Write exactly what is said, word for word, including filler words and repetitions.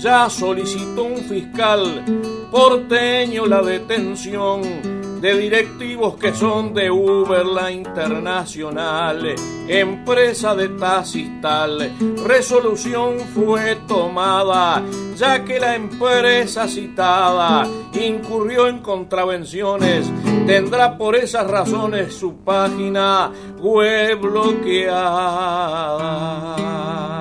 ya solicitó un fiscal porteño la detención de directivos que son de Uber, la internacional, empresa de Taxistal. Resolución fue tomada, ya que la empresa citada incurrió en contravenciones. Tendrá por esas razones su página web bloqueada.